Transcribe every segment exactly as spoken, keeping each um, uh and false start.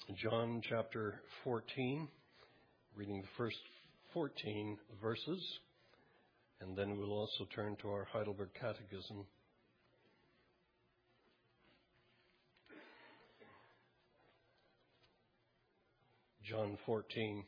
John chapter fourteen, reading the first fourteen verses, and then we'll also turn to our Heidelberg Catechism. John fourteen.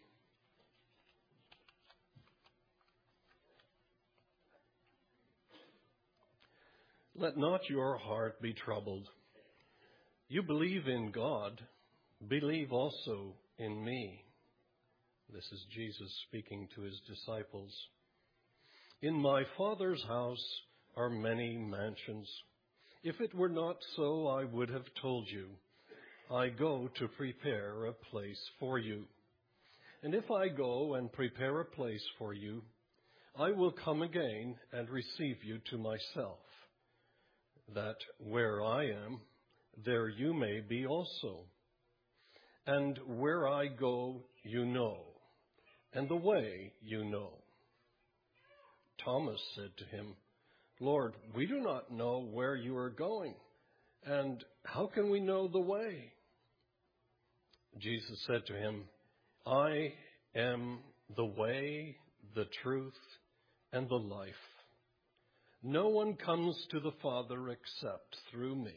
Let not your heart be troubled. You believe in God, believe also in me. This is Jesus speaking to his disciples. In my Father's house are many mansions. If it were not so, I would have told you. I go to prepare a place for you. And if I go and prepare a place for you, I will come again and receive you to myself, that where I am, there you may be also. And where I go, you know, and the way you know. Thomas said to him, Lord, we do not know where you are going, and how can we know the way? Jesus said to him, I am the way, the truth, and the life. No one comes to the Father except through me.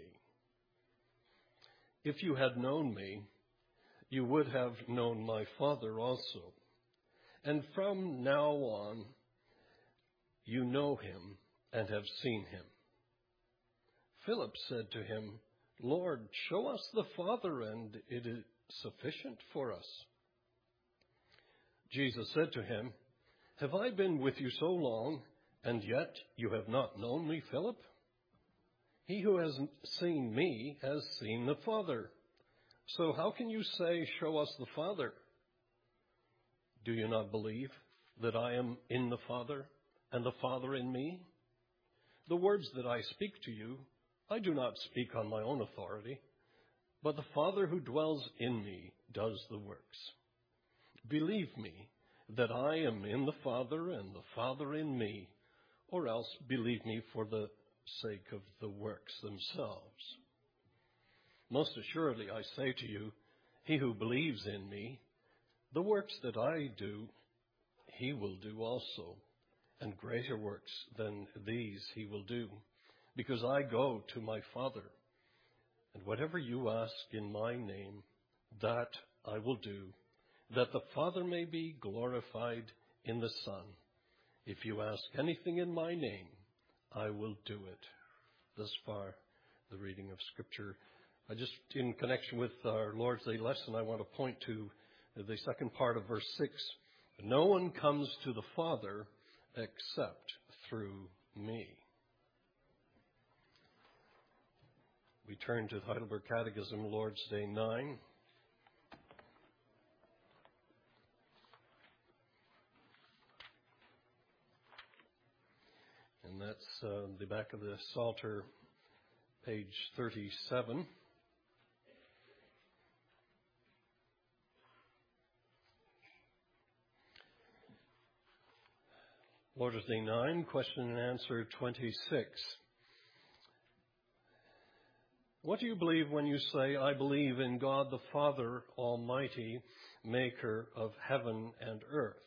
If you had known me, you would have known my Father also. And from now on, you know him and have seen him. Philip said to him, Lord, show us the Father, and it is sufficient for us. Jesus said to him, Have I been with you so long, and yet you have not known me, Philip? He who has seen me has seen the Father. So how can you say, Show us the Father? Do you not believe that I am in the Father, and the Father in me? The words that I speak to you, I do not speak on my own authority, but the Father who dwells in me does the works. Believe me that I am in the Father, and the Father in me, or else believe me for the sake of the works themselves. Most assuredly, I say to you, he who believes in me, the works that I do, he will do also, and greater works than these he will do, because I go to my Father. And whatever you ask in my name, that I will do, that the Father may be glorified in the Son. If you ask anything in my name, I will do it. Thus far, the reading of Scripture. I just, in connection with our Lord's Day lesson, I want to point to the second part of verse six. No one comes to the Father except through me. We turn to the Heidelberg Catechism, Lord's Day nine. And that's uh, the back of the Psalter, page thirty-seven. Lord's Day nine, question and answer twenty-six. What do you believe when you say, I believe in God the Father Almighty, maker of heaven and earth?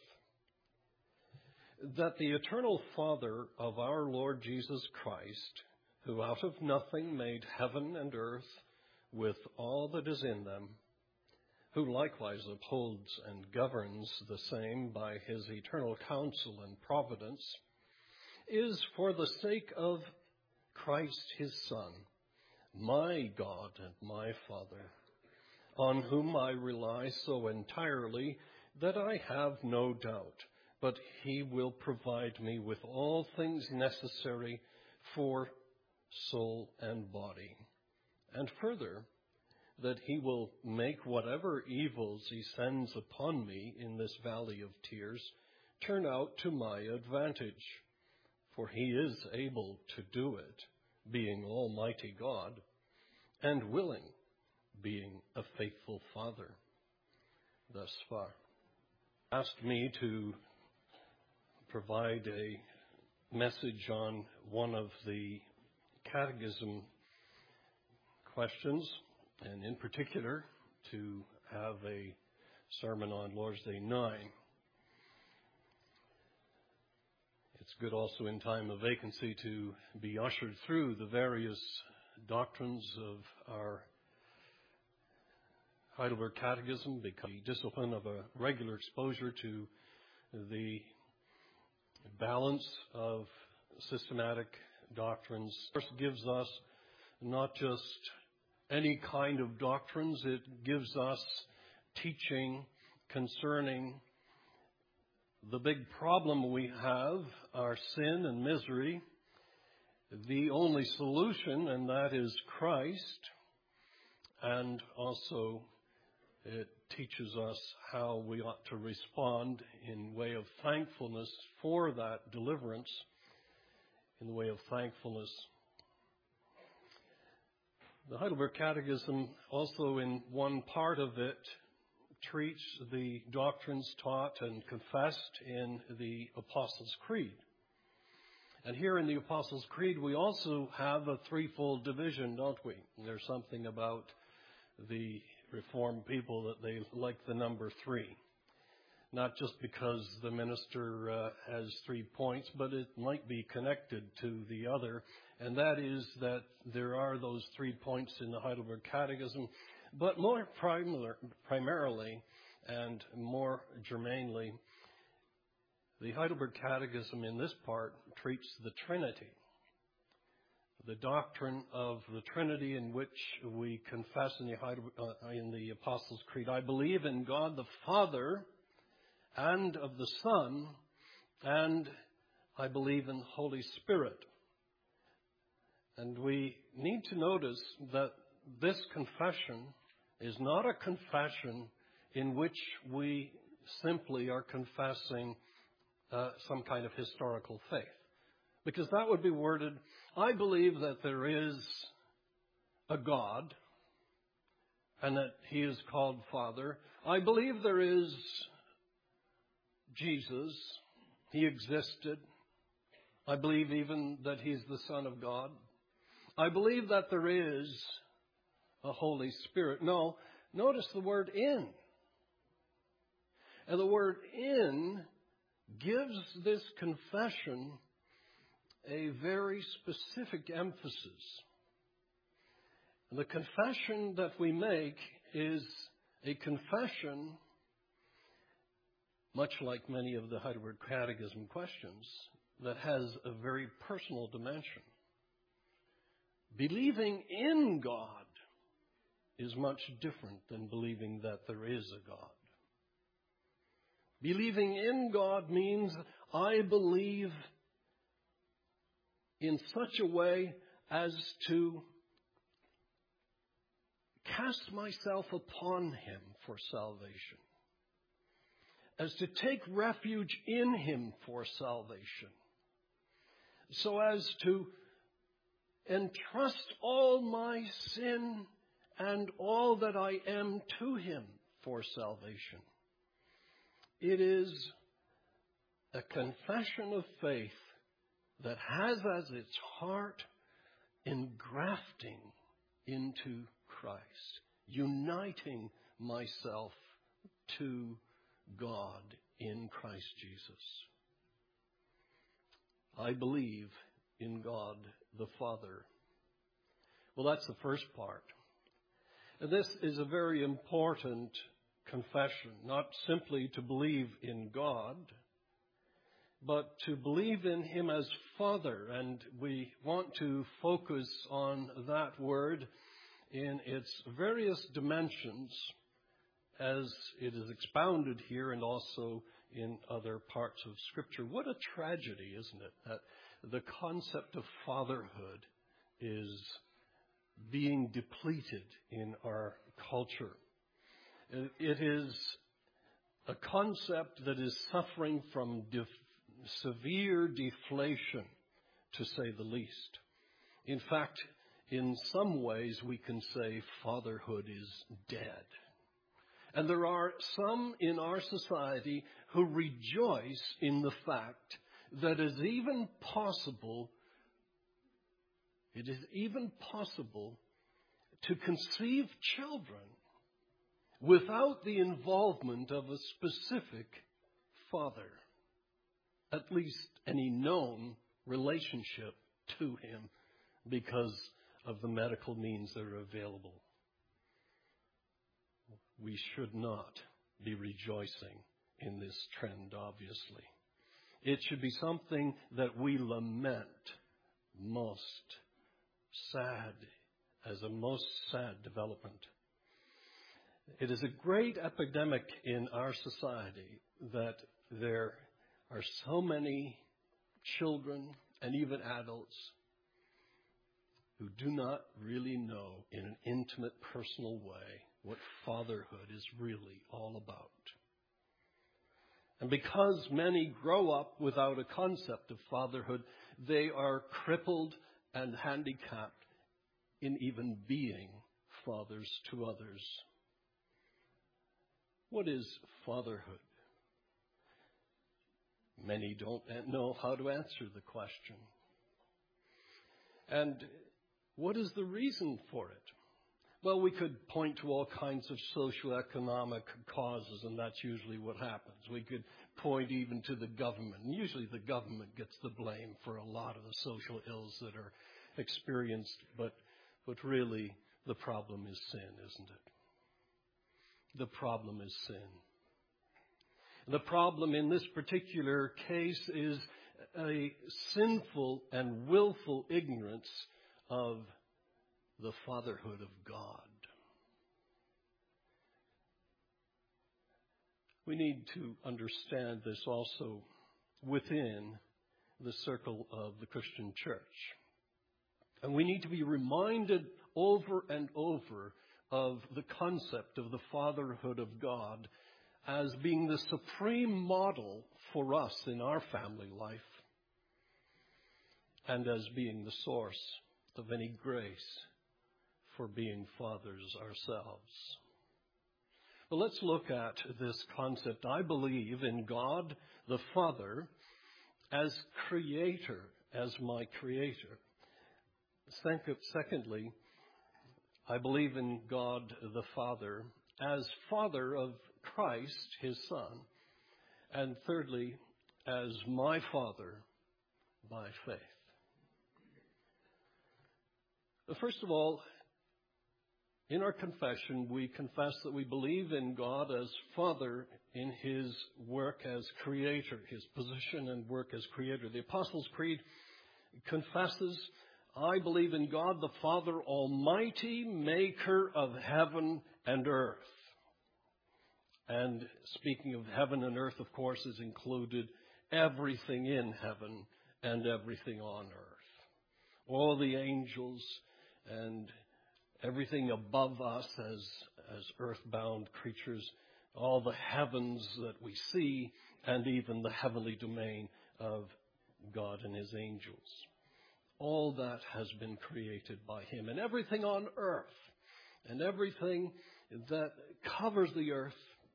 That the eternal Father of our Lord Jesus Christ, who out of nothing made heaven and earth with all that is in them, who likewise upholds and governs the same by his eternal counsel and providence, is for the sake of Christ his Son, my God and my Father, on whom I rely so entirely that I have no doubt, but he will provide me with all things necessary for soul and body. And further, that he will make whatever evils he sends upon me in this valley of tears turn out to my advantage. For he is able to do it, being Almighty God, and willing, being a faithful Father. Thus far. Asked me to provide a message on one of the catechism questions, and in particular to have a sermon on Lord's Day nine. It's good also in time of vacancy to be ushered through the various doctrines of our Heidelberg Catechism, because the discipline of a regular exposure to the balance of systematic doctrines first gives us not just any kind of doctrines, it gives us teaching concerning the big problem we have, our sin and misery, the only solution, and that is Christ, and also it teaches us how we ought to respond in way of thankfulness for that deliverance, in the way of thankfulness. The Heidelberg Catechism also in one part of it treats the doctrines taught and confessed in the Apostles' Creed. And here in the Apostles' Creed we also have a threefold division, don't we? There's something about the Reformed people that they like the number three. Not just because the minister uh, has three points, but it might be connected to the other. And that is that there are those three points in the Heidelberg Catechism. But more primar- primarily and more germanely, the Heidelberg Catechism in this part treats the Trinity. The doctrine of the Trinity in which we confess in the, Heidelberg, uh, in the Apostles' Creed. I believe in God the Father and of the Son, and I believe in the Holy Spirit. And we need to notice that this confession is not a confession in which we simply are confessing uh, some kind of historical faith. Because that would be worded, I believe that there is a God and that He is called Father. I believe there is Jesus. He existed. I believe even that He's the Son of God. I believe that there is a Holy Spirit. No, notice the word in. And the word in gives this confession a very specific emphasis. The confession that we make is a confession, much like many of the Heidelberg Catechism questions, that has a very personal dimension. Believing in God is much different than believing that there is a God. Believing in God means I believe in such a way as to cast myself upon Him for salvation, as to take refuge in Him for salvation, so as to entrust all my sin and all that I am to Him for salvation. It is a confession of faith that has as its heart engrafting into Christ, uniting myself to God in Christ Jesus. I believe in God the Father. Well, that's the first part. And this is a very important confession, not simply to believe in God, but to believe in Him as Father. And we want to focus on that word in its various dimensions as it is expounded here and also in other parts of Scripture. What a tragedy, isn't it, that the concept of fatherhood is being depleted in our culture. It is a concept that is suffering from def- severe deflation, to say the least. In fact, in some ways we can say fatherhood is dead. And there are some in our society who rejoice in the fact that it is even possible, it is even possible to conceive children without the involvement of a specific father, at least any known relationship to him because of the medical means that are available. We should not be rejoicing in this trend, obviously. It should be something that we lament most sad, as a most sad development. It is a great epidemic in our society that there are so many children and even adults who do not really know in an intimate, personal way what fatherhood is really all about. And because many grow up without a concept of fatherhood, they are crippled and handicapped in even being fathers to others. What is fatherhood? Many don't know how to answer the question. And what is the reason for it? Well, we could point to all kinds of socioeconomic causes, and that's usually what happens. We could point even to the government. And usually the government gets the blame for a lot of the social ills that are experienced. But, but really, the problem is sin, isn't it? The problem is sin. The problem in this particular case is a sinful and willful ignorance of the fatherhood of God. We need to understand this also within the circle of the Christian church. And we need to be reminded over and over of the concept of the fatherhood of God as being the supreme model for us in our family life and as being the source of any grace for being fathers ourselves. But let's look at this concept. I believe in God the Father as creator, as my creator. Secondly, I believe in God the Father as Father of Christ, his Son. And thirdly, as my Father by faith. First of all, in our confession, we confess that we believe in God as Father in his work as creator, his position and work as creator. The Apostles' Creed confesses, I believe in God the Father Almighty, maker of heaven and earth. And speaking of heaven and earth, of course, is included everything in heaven and everything on earth. All the angels and everything above us as, as earthbound creatures, all the heavens that we see, and even the heavenly domain of God and his angels. All that has been created by him. And everything on earth, and everything that covers the earth,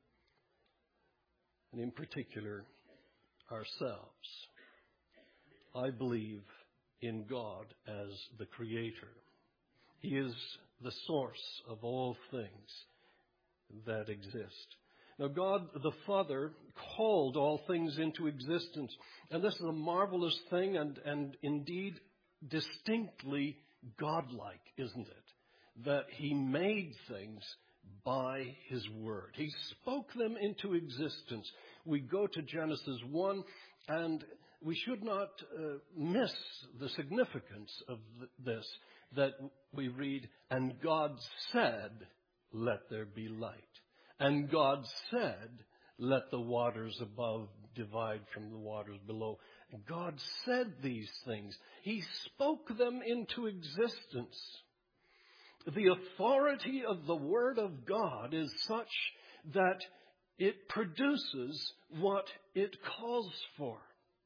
and in particular, ourselves. I believe in God as the creator. He is the source of all things that exist. Now, God the Father called all things into existence. And this is a marvelous thing and, and indeed distinctly godlike, isn't it? That he made things by his word. He spoke them into existence. We go to Genesis one, and we should not uh, miss the significance of th- this, that we read, and God said, let there be light. And God said, let the waters above divide from the waters below. And God said these things. He spoke them into existence. The authority of the Word of God is such that it produces what it calls for.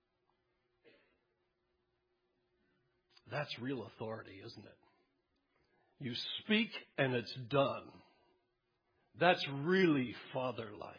That's real authority, isn't it? You speak and it's done. That's really father-like.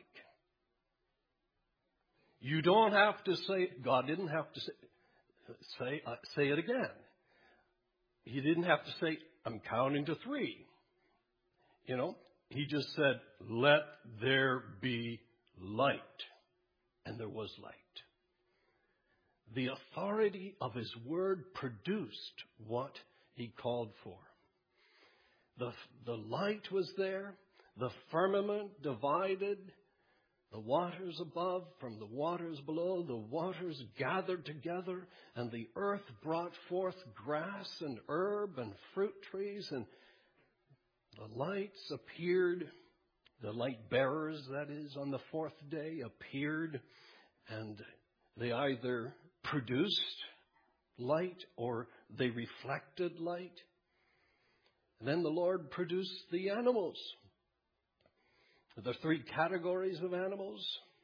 You don't have to say, God didn't have to say, say, uh, say it again. He didn't have to say, I'm counting to three. You know, He just said, let there be light. And there was light. The authority of his word produced what he called for. The, the light was there. The firmament divided the waters above from the waters below. The waters gathered together, and the earth brought forth grass and herb and fruit trees, and the lights appeared. The light bearers, that is, on the fourth day appeared, and they either produced light or they reflected light. And then the Lord produced the animals. The three categories of animals.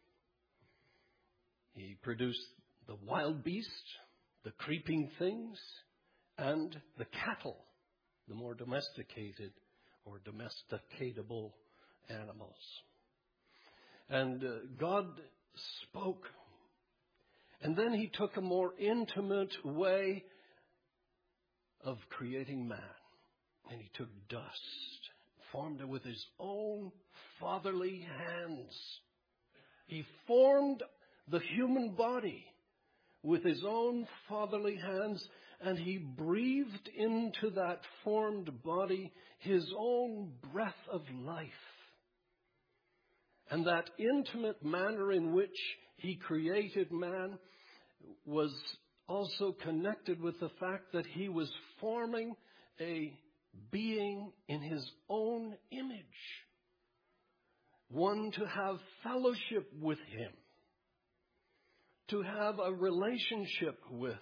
He produced the wild beast, the creeping things, and the cattle, the more domesticated or domesticatable animals. And uh, God spoke. And then he took a more intimate way of creating man. And he took dust, formed it with his own fatherly hands. He formed the human body with his own fatherly hands, and he breathed into that formed body his own breath of life. And that intimate manner in which he created man was also connected with the fact that he was forming a being in his own image. One to have fellowship with him. To have a relationship with.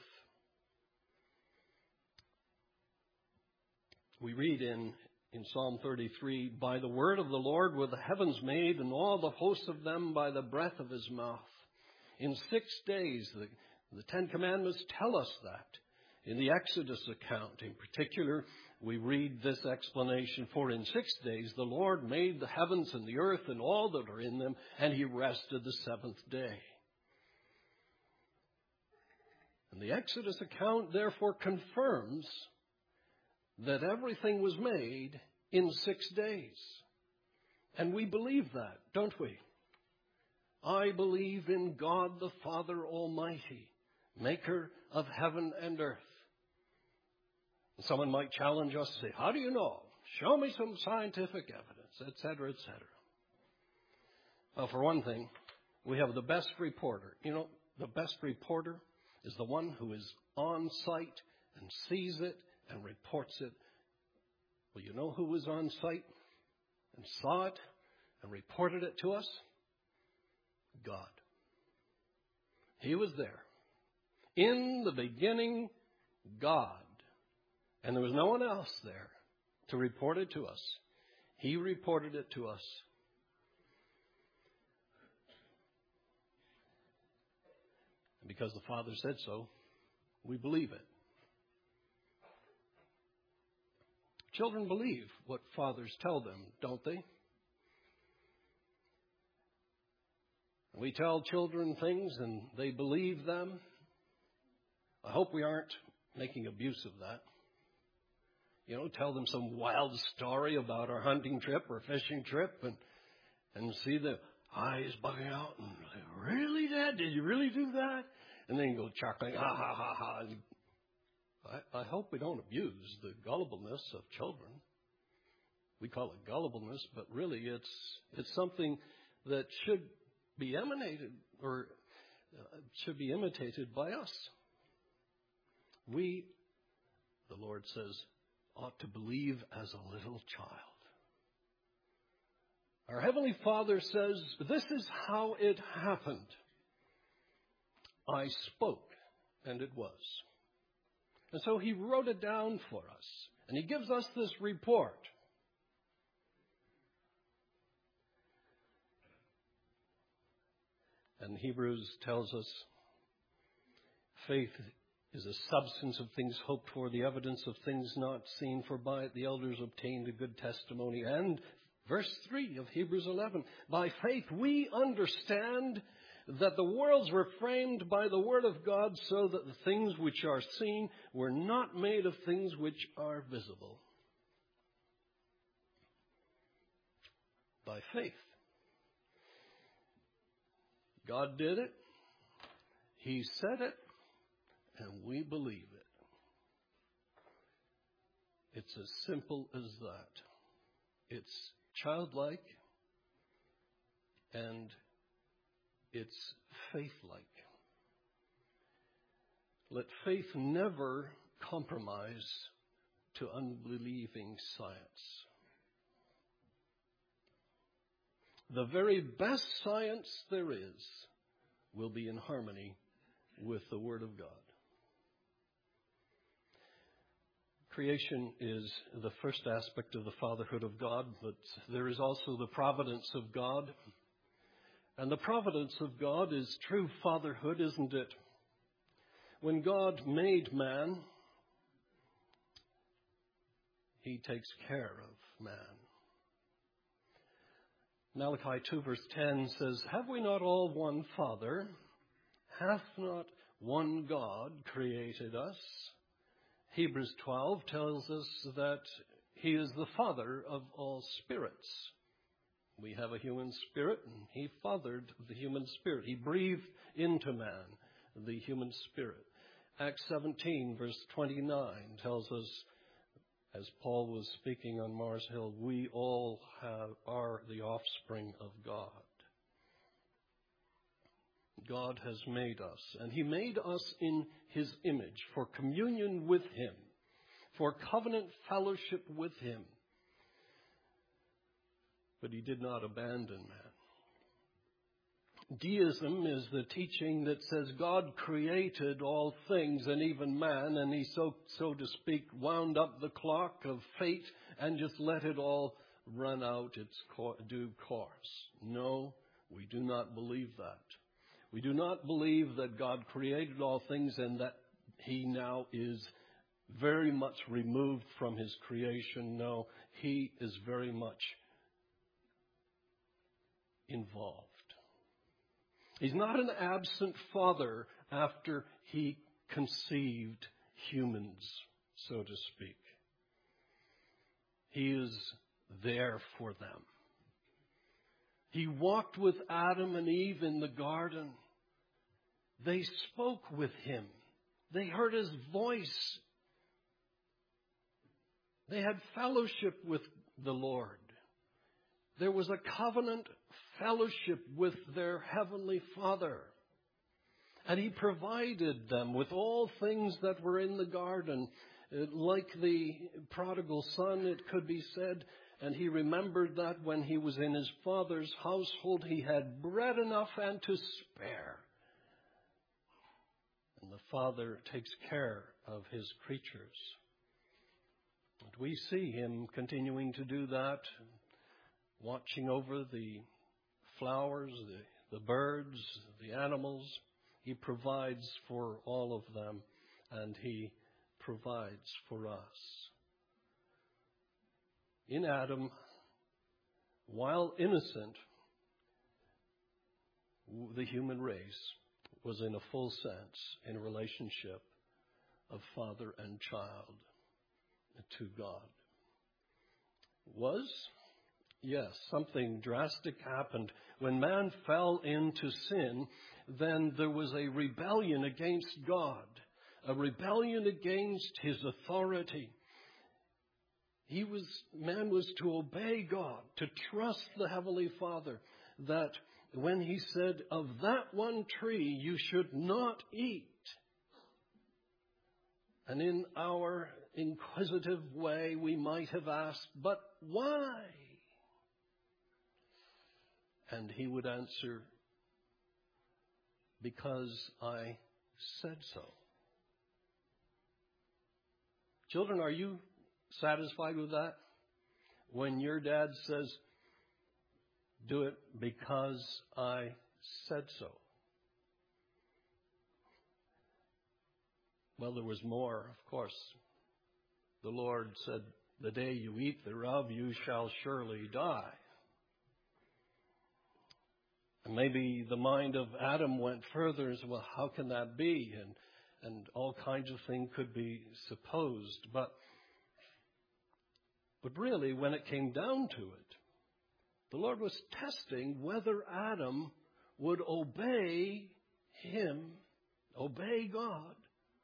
We read in, in Psalm thirty-three, by the word of the Lord were the heavens made, and all the hosts of them by the breath of his mouth. In six days, the, the Ten Commandments tell us that. In the Exodus account, in particular, we read this explanation, for in six days the Lord made the heavens and the earth and all that are in them, and he rested the seventh day. And the Exodus account therefore confirms that everything was made in six days. And we believe that, don't we? I believe in God the Father Almighty, maker of heaven and earth. And someone might challenge us and say, how do you know? Show me some scientific evidence, et cetera, et cetera. Well, for one thing, we have the best reporter. You know, the best reporter is the one who is on site and sees it and reports it. Well, you know who was on site and saw it and reported it to us? God. He was there. In the beginning, God. And there was no one else there to report it to us. He reported it to us. And because the Father said so, we believe it. Children believe what fathers tell them, don't they? We tell children things and they believe them. I hope we aren't making abuse of that. You know, tell them some wild story about our hunting trip or fishing trip and and see the eyes bugging out and say, really, Dad? Did you really do that? And then you go chuckling, ha, ha, ha, ha. And I, I hope we don't abuse the gullibleness of children. We call it gullibleness, but really it's it's something that should be emanated or uh, should be imitated by us. We, the Lord says, ought to believe as a little child. Our Heavenly Father says, this is how it happened. I spoke, and it was. And so he wrote it down for us. And he gives us this report. And Hebrews tells us, faith is a substance of things hoped for, the evidence of things not seen, for by it the elders obtained a good testimony. And verse three of Hebrews eleven, by faith we understand that the worlds were framed by the word of God, so that the things which are seen were not made of things which are visible. By faith. God did it. He said it. And we believe it. It's as simple as that. It's childlike. And it's faith-like. Let faith never compromise to unbelieving science. The very best science there is will be in harmony with the Word of God. Creation is the first aspect of the fatherhood of God, but there is also the providence of God. And the providence of God is true fatherhood, isn't it? When God made man, He takes care of man. Malachi two verse ten says, "Have we not all one Father? Hath not one God created us?" Hebrews twelve tells us that He is the Father of all spirits. We have a human spirit, and He fathered the human spirit. He breathed into man the human spirit. Acts seventeen verse twenty-nine tells us, as Paul was speaking on Mars Hill, we all have, are the offspring of God. God has made us, and He made us in His image for communion with Him, for covenant fellowship with Him. But He did not abandon man. Deism is the teaching that says God created all things and even man, and He, so, so to speak, wound up the clock of fate and just let it all run out its due course. No, we do not believe that. We do not believe that God created all things and that He now is very much removed from His creation. No, He is very much involved. He's not an absent father after He conceived humans, so to speak. He is there for them. He walked with Adam and Eve in the garden. They spoke with Him. They heard His voice. They had fellowship with the Lord. There was a covenant fellowship with their Heavenly Father. And He provided them with all things that were in the garden. Like the prodigal son, it could be said, and he remembered that when he was in his father's household, he had bread enough and to spare. And the Father takes care of His creatures. And we see Him continuing to do that, watching over the flowers, the, the birds, the animals. He provides for all of them, and He provides for us. In Adam, while innocent, the human race was in a full sense in a relationship of father and child to God. Was? Yes, something drastic happened. When man fell into sin, then there was a rebellion against God, a rebellion against His authority. He was, man was to obey God, to trust the Heavenly Father, that when He said, of that one tree you should not eat. And in our inquisitive way, we might have asked, but why? And He would answer, because I said so. Children, are you satisfied with that? When your dad says, do it because I said so. Well, there was more, of course. The Lord said, the day you eat thereof, you shall surely die. And maybe the mind of Adam went further and said, well, how can that be? And, and all kinds of things could be supposed. But, but really, when it came down to it, The Lord was testing whether Adam would obey him, obey God,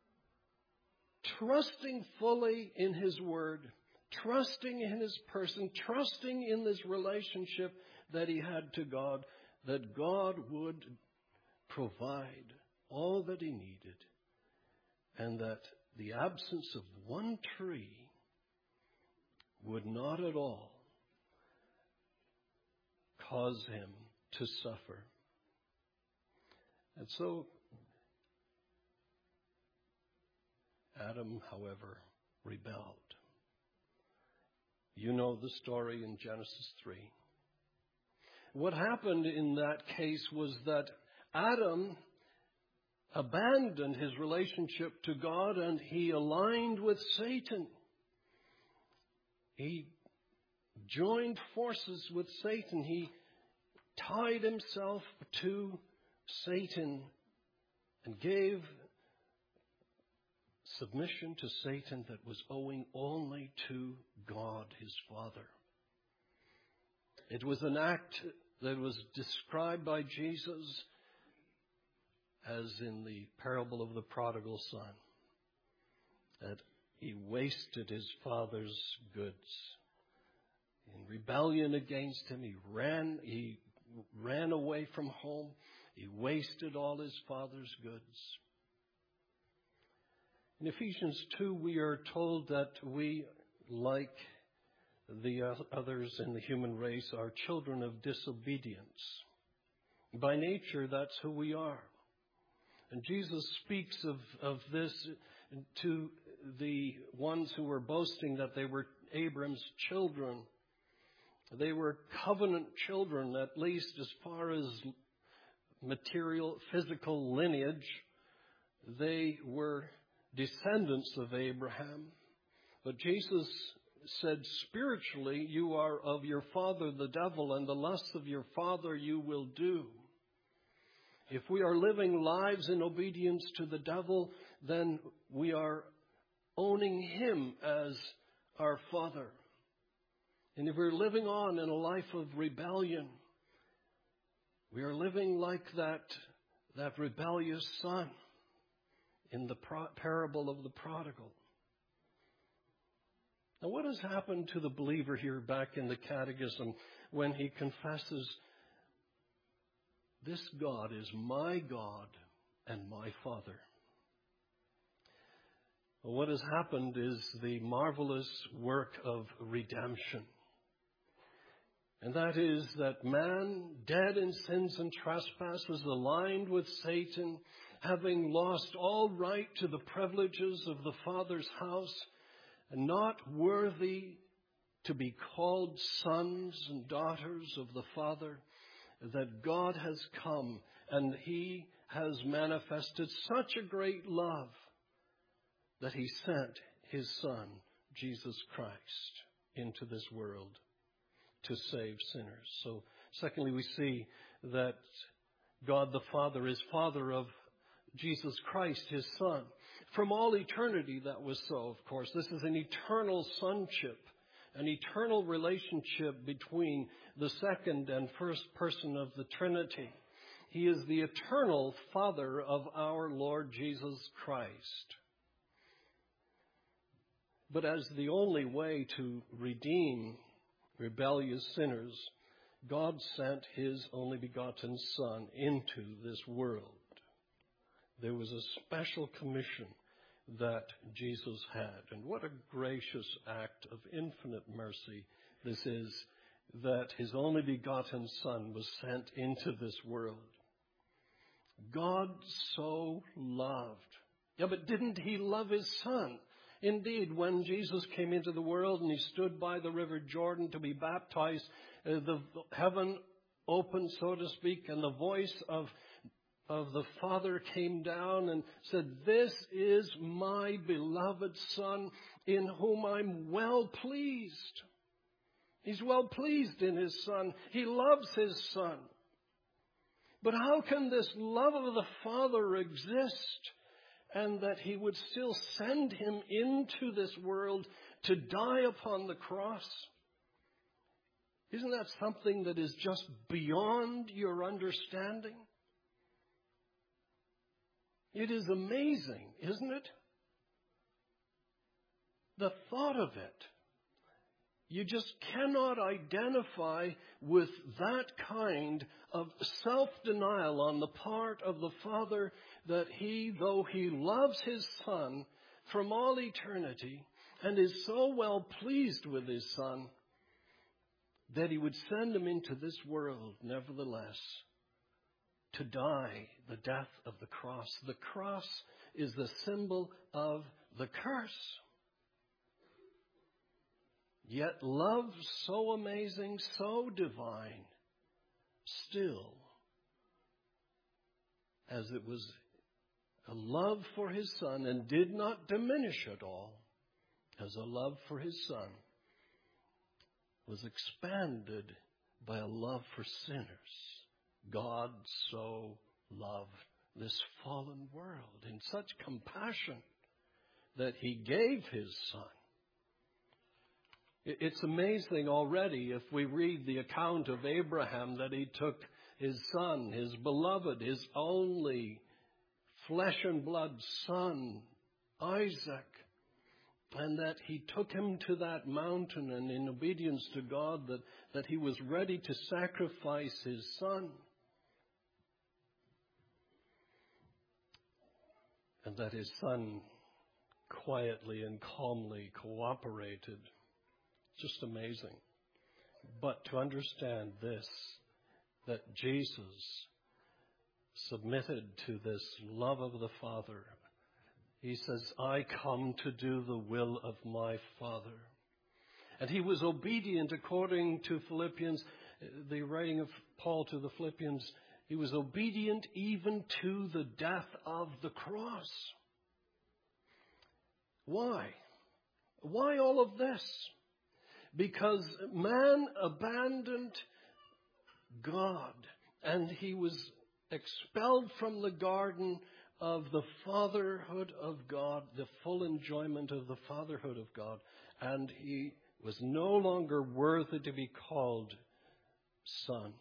trusting fully in his word, trusting in his person, trusting in this relationship that he had to God, that God would provide all that he needed, and that the absence of one tree would not at all cause him to suffer. And so, Adam, however, rebelled. You know the story in Genesis three. What happened in that case was that Adam abandoned his relationship to God and he aligned with Satan. He joined forces with Satan. He tied himself to Satan and gave submission to Satan that was owing only to God, his Father. It was an act that was described by Jesus as in the parable of the prodigal son, that he wasted his father's goods. In rebellion against him, he ran, he ran away from home. He wasted all his father's goods. In Ephesians two, we are told that we, like the others in the human race, are children of disobedience. By nature, that's who we are. And Jesus speaks of, of this to the ones who were boasting that they were Abram's children. They were covenant children, at least as far as material, physical lineage. They were descendants of Abraham. But Jesus said, spiritually, you are of your father the devil, and the lusts of your father you will do. If we are living lives in obedience to the devil, then we are owning him as our father. And if we're living on in a life of rebellion, we are living like that, that rebellious son in the pro- parable of the prodigal. Now, what has happened to the believer here back in the catechism when he confesses, this God is my God and my Father? Well, what has happened is the marvelous work of redemption. And that is that man, dead in sins and trespasses, aligned with Satan, having lost all right to the privileges of the Father's house, and not worthy to be called sons and daughters of the Father, that God has come and he has manifested such a great love that he sent his Son, Jesus Christ, into this world to save sinners. So, secondly, we see that God the Father is Father of Jesus Christ, his Son. From all eternity, that was so, of course. This is an eternal sonship, an eternal relationship between the second and first person of the Trinity. He is the eternal Father of our Lord Jesus Christ. But as the only way to redeem rebellious sinners, God sent his only begotten Son into this world. There was a special commission that Jesus had. And what a gracious act of infinite mercy this is, that his only begotten Son was sent into this world. God so loved. Yeah, but didn't he love his Son? Indeed, when Jesus came into the world and he stood by the River Jordan to be baptized, uh, the heaven opened, so to speak, and the voice of of the Father came down and said, this is my beloved Son in whom I'm well pleased. He's well pleased in his Son. He loves his Son. But how can this love of the Father exist and that he would still send him into this world to die upon the cross? Isn't that something that is just beyond your understanding? It is amazing, isn't it? The thought of it. You just cannot identify with that kind of self-denial on the part of the Father, that he, though he loves his Son from all eternity and is so well pleased with his Son, that he would send him into this world, nevertheless, to die the death of the cross. The cross is the symbol of the curse. Yet love so amazing, so divine, still, as it was a love for his Son and did not diminish at all, as a love for his Son, was expanded by a love for sinners. God so loved this fallen world in such compassion that he gave his Son. It's amazing already if we read the account of Abraham, that he took his son, his beloved, his only flesh and blood son, Isaac, and that he took him to that mountain, and in obedience to God, that, that he was ready to sacrifice his son. And that his son quietly and calmly cooperated. Just amazing. But to understand this, that Jesus submitted to this love of the Father. He says, I come to do the will of my Father. And he was obedient according to Philippians, the writing of Paul to the Philippians. He was obedient even to the death of the cross. Why? Why all of this? Because man abandoned God, and he was expelled from the garden of the fatherhood of God, the full enjoyment of the fatherhood of God, and he was no longer worthy to be called son.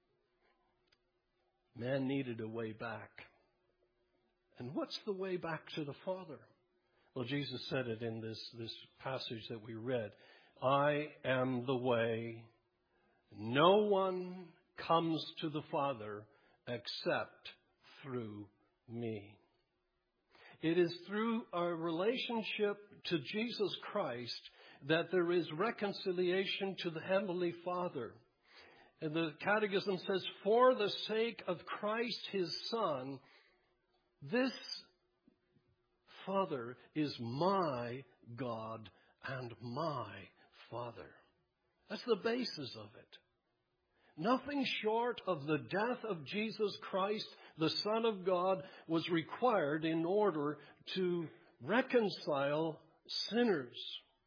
Man needed a way back. And what's the way back to the Father? Well, Jesus said it in this, this passage that we read. I am the way. No one comes to the Father except through me. It is through our relationship to Jesus Christ that there is reconciliation to the Heavenly Father. And the Catechism says, for the sake of Christ his Son, this Father is my God and my Father. That's the basis of it. Nothing short of the death of Jesus Christ, the Son of God, was required in order to reconcile sinners,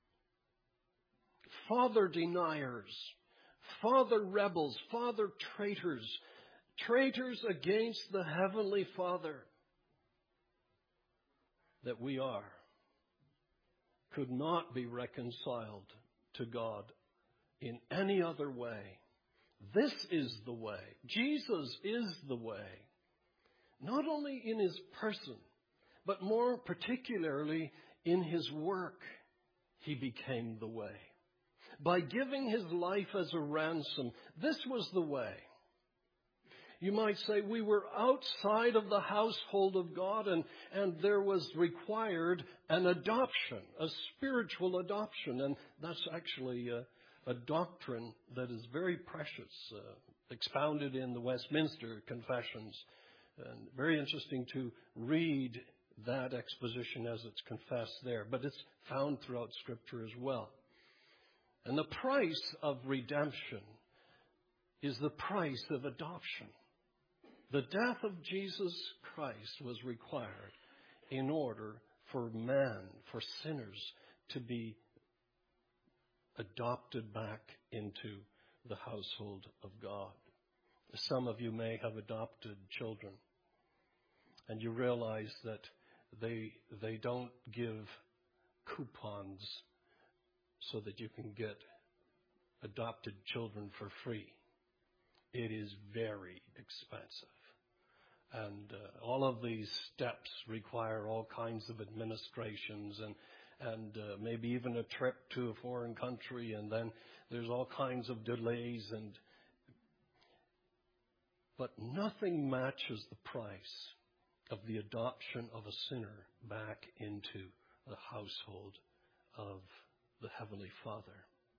Father deniers, Father rebels, Father traitors, traitors against the Heavenly Father that we are, could not be reconciled to God in any other way. This is the way. Jesus is the way. Not only in his person, but more particularly in his work, he became the way. By giving his life as a ransom, this was the way. You might say we were outside of the household of God, and, and there was required an adoption, a spiritual adoption. And that's actually a, a doctrine that is very precious, uh, expounded in the Westminster Confessions. And very interesting to read that exposition as it's confessed there. But it's found throughout Scripture as well. And the price of redemption is the price of adoption. The death of Jesus Christ was required in order for man, for sinners, to be adopted back into the household of God. Some of you may have adopted children, and you realize that they they don't give coupons so that you can get adopted children for free. It is very expensive. And uh, all of these steps require all kinds of administrations and and uh, maybe even a trip to a foreign country, and then there's all kinds of delays. And but nothing matches the price of the adoption of a sinner back into the household of the Heavenly Father.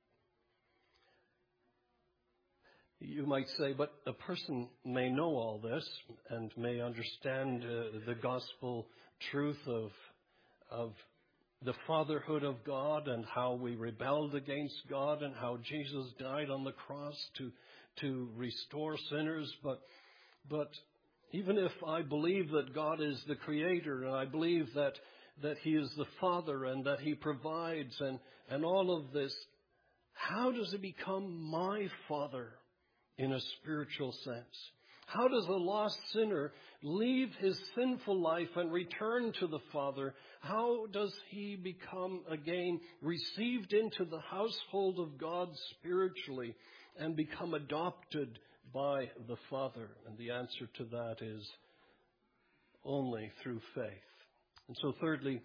You might say, but a person may know all this and may understand uh, the gospel truth of of the fatherhood of God and how we rebelled against God and how Jesus died on the cross to to restore sinners. But but even if I believe that God is the Creator and I believe that that He is the Father and that He provides and and all of this, how does He become my Father? In a spiritual sense, how does a lost sinner leave his sinful life and return to the Father? How does he become again received into the household of God spiritually and become adopted by the Father? And the answer to that is only through faith. And so thirdly,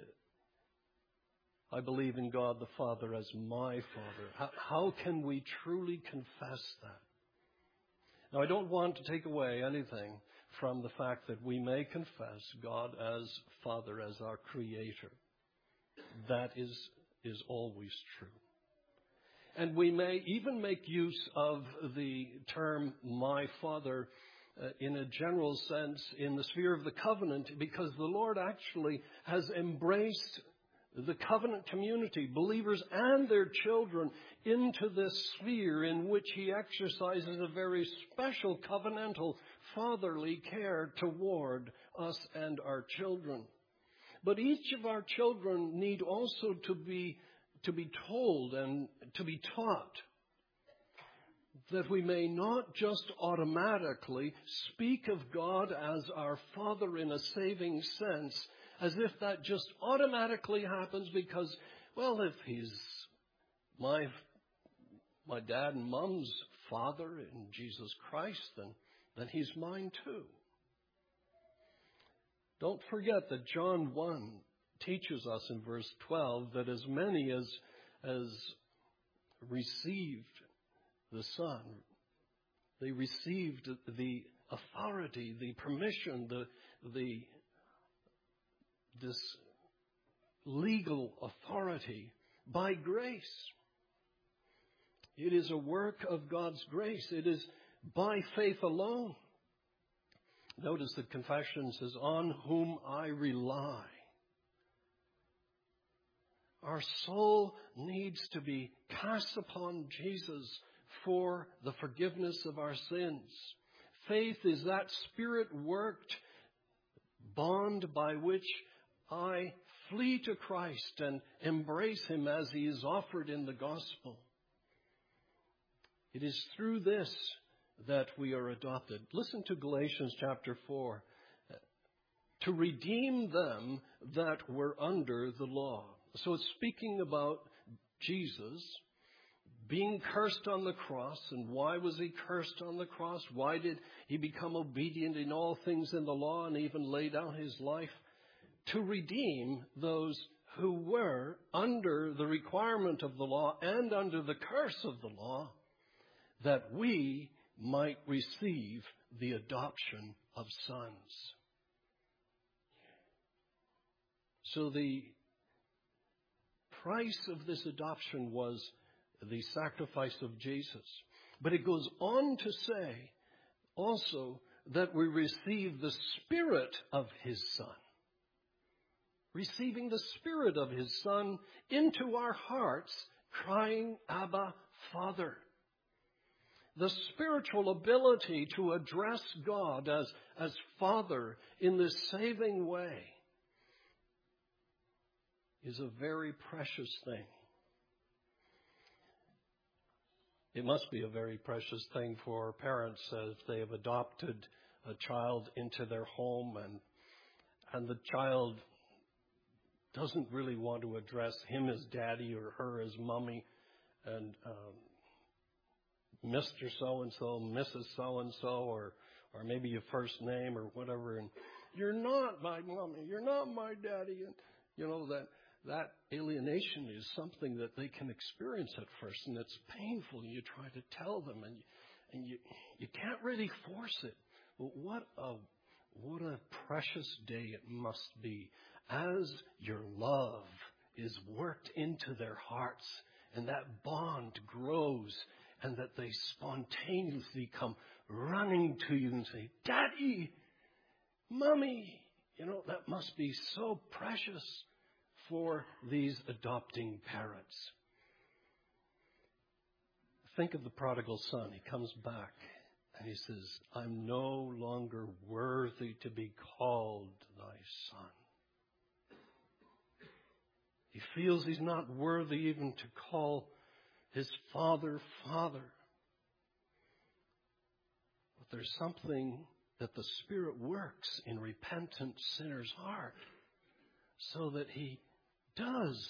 I believe in God the Father as my Father. How, how can we truly confess that? Now, I don't want to take away anything from the fact that we may confess God as Father, as our Creator. That is, is always true. And we may even make use of the term my Father uh, in a general sense in the sphere of the covenant, because the Lord actually has embraced the covenant community, believers and their children, into this sphere in which He exercises a very special covenantal fatherly care toward us and our children. But each of our children need also to be to be told and to be taught that we may not just automatically speak of God as our Father in a saving sense, as if that just automatically happens because, well, if He's my my dad and mom's Father in Jesus Christ, then, then He's mine too. Don't forget that John one teaches us in verse twelve that as many as, as received the Son, they received the authority, the permission, the the this legal authority by grace. It is a work of God's grace. It is by faith alone. Notice that confession says, on whom I rely. Our soul needs to be cast upon Jesus for the forgiveness of our sins. Faith is that Spirit-worked bond by which I flee to Christ and embrace Him as He is offered in the gospel. It is through this that we are adopted. Listen to Galatians chapter four. To redeem them that were under the law. So it's speaking about Jesus being cursed on the cross. And why was He cursed on the cross? Why did He become obedient in all things in the law and even lay down His life? To redeem those who were under the requirement of the law and under the curse of the law, that we might receive the adoption of sons. So the price of this adoption was the sacrifice of Jesus. But it goes on to say also that we receive the Spirit of His Son. Receiving the Spirit of His Son into our hearts, crying, Abba, Father. The spiritual ability to address God as, as Father in this saving way is a very precious thing. It must be a very precious thing for parents if they have adopted a child into their home and and the child doesn't really want to address him as daddy or her as mommy. And um, Mister So-and-so, Missus So-and-so, or, or maybe your first name or whatever. And you're not my mommy. You're not my daddy. And, you know, that, that alienation is something that they can experience at first. And it's painful. And you try to tell them and, and you, you can't really force it. But what a, what a precious day it must be as your love is worked into their hearts and that bond grows and that they spontaneously come running to you and say, Daddy, Mommy. You know, that must be so precious for these adopting parents. Think of the prodigal son. He comes back and he says, I'm no longer worthy to be called thy son. He feels he's not worthy even to call his father, Father. But there's something that the Spirit works in repentant sinner's heart so that he does,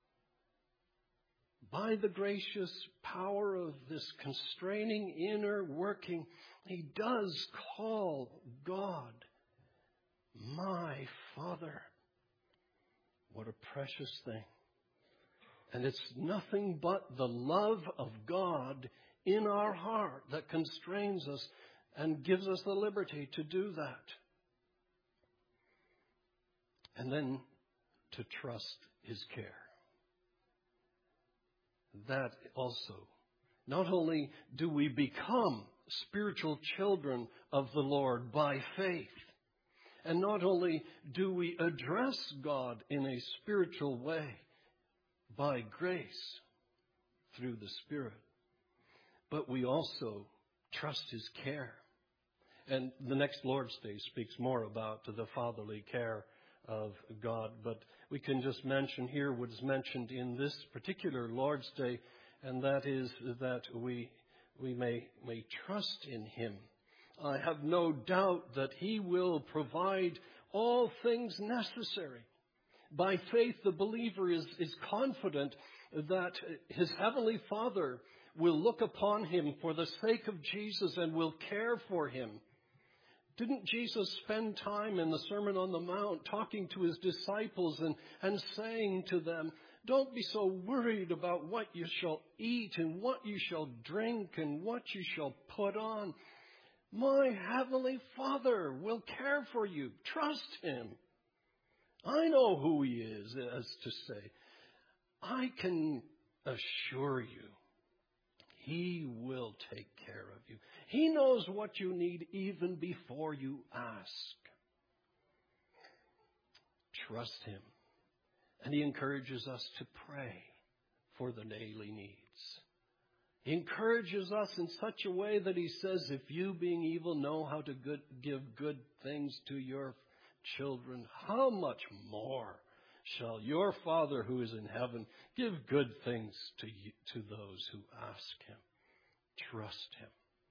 by the gracious power of this constraining inner working, he does call God my Father. What a precious thing. And it's nothing but the love of God in our heart that constrains us and gives us the liberty to do that. And then to trust his care. That also, not only do we become spiritual children of the Lord by faith, and not only do we address God in a spiritual way by grace through the Spirit, but we also trust his care. And the next Lord's Day speaks more about the fatherly care of God. But we can just mention here what is mentioned in this particular Lord's Day, and that is that we we may, may trust in him. I have no doubt that he will provide all things necessary. By faith, the believer is, is confident that his heavenly Father will look upon him for the sake of Jesus and will care for him. Didn't Jesus spend time in the Sermon on the Mount talking to his disciples and, and saying to them, don't be so worried about what you shall eat and what you shall drink and what you shall put on. My heavenly Father will care for you. Trust him. I know who he is, as to say. I can assure you, he will take care of you. He knows what you need even before you ask. Trust him. And he encourages us to pray for the daily needs. He encourages us in such a way that he says, if you being evil know how to good, give good things to your children, how much more shall your Father who is in heaven give good things to you, to those who ask him? Trust him.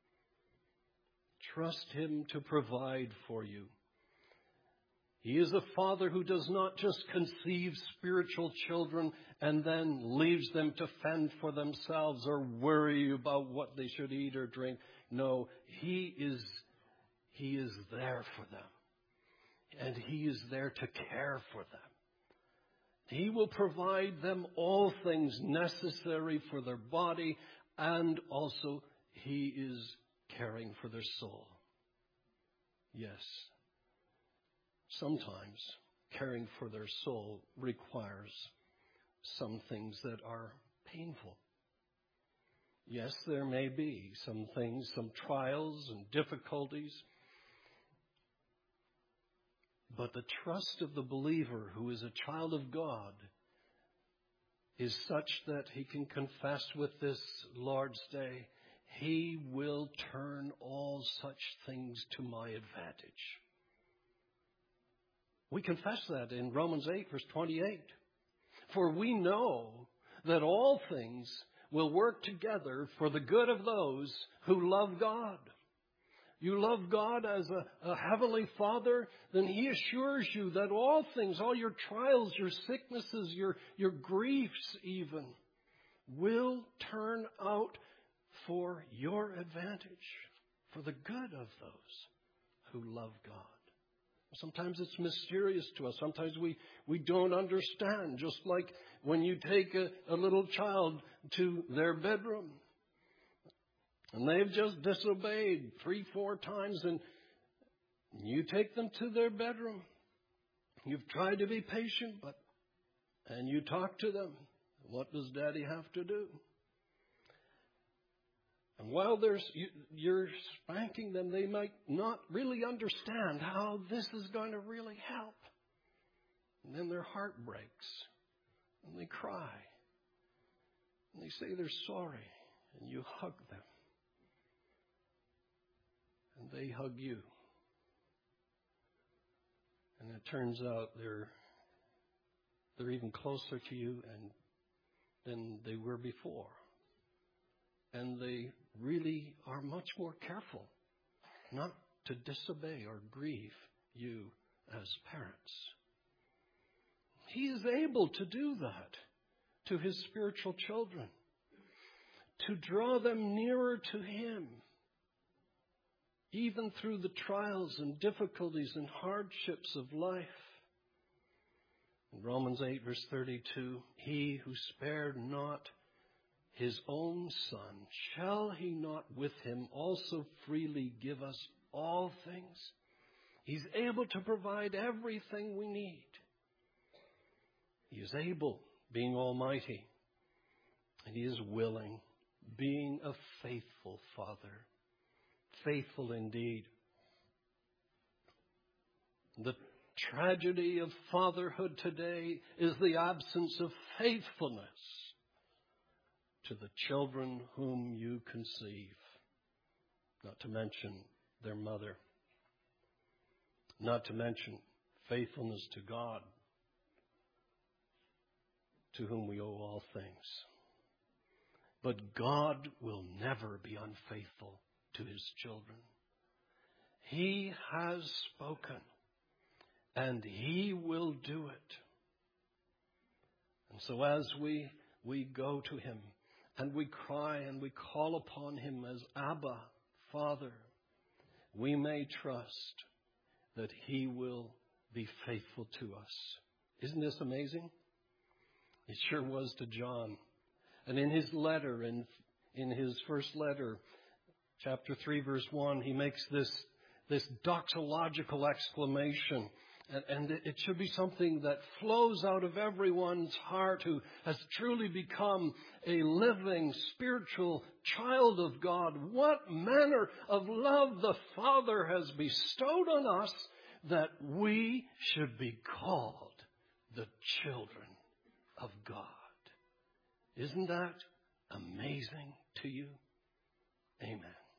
Trust him to provide for you. He is a Father who does not just conceive spiritual children and then leaves them to fend for themselves or worry about what they should eat or drink. No, he is, he is there for them. And he is there to care for them. He will provide them all things necessary for their body, and also he is caring for their soul. Yes. Sometimes caring for their soul requires some things that are painful. Yes, there may be some things, some trials and difficulties. But the trust of the believer who is a child of God is such that he can confess with this Lord's Day, he will turn all such things to my advantage. We confess that in Romans eight, verse twenty-eight. For we know that all things will work together for the good of those who love God. You love God as a, a heavenly Father, then he assures you that all things, all your trials, your sicknesses, your, your griefs even, will turn out for your advantage, for the good of those who love God. Sometimes it's mysterious to us. Sometimes we, we don't understand. Just like when you take a, a little child to their bedroom and they've just disobeyed three, four times, and you take them to their bedroom. You've tried to be patient, but and you talk to them. What does Daddy have to do? And while there's, you, you're spanking them, they might not really understand how this is going to really help. And then their heart breaks. And they cry. And they say they're sorry. And you hug them. And they hug you. And it turns out they're, they're even closer to you and, than they were before. And they really are much more careful not to disobey or grieve you as parents. He is able to do that to his spiritual children, to draw them nearer to him, even through the trials and difficulties and hardships of life. In Romans eight, verse thirty-two, he who spared not his own Son, shall he not with him also freely give us all things? He's able to provide everything we need. He is able, being almighty, and he is willing, being a faithful Father. Faithful indeed. The tragedy of fatherhood today is the absence of faithfulness to the children whom you conceive, not to mention their mother, not to mention faithfulness to God, to whom we owe all things. But God will never be unfaithful to his children. He has spoken, and he will do it. And so as we, we go to him, and we cry and we call upon him as Abba, Father, we may trust that he will be faithful to us. Isn't this amazing? It sure was to John. And in his letter, in, in his first letter, chapter three, verse one, he makes this, this doxological exclamation. And, and it should be something that flows out of everyone's heart who has truly become a living spiritual child of God. What manner of love the Father has bestowed on us that we should be called the children of God. Isn't that amazing to you? Amen.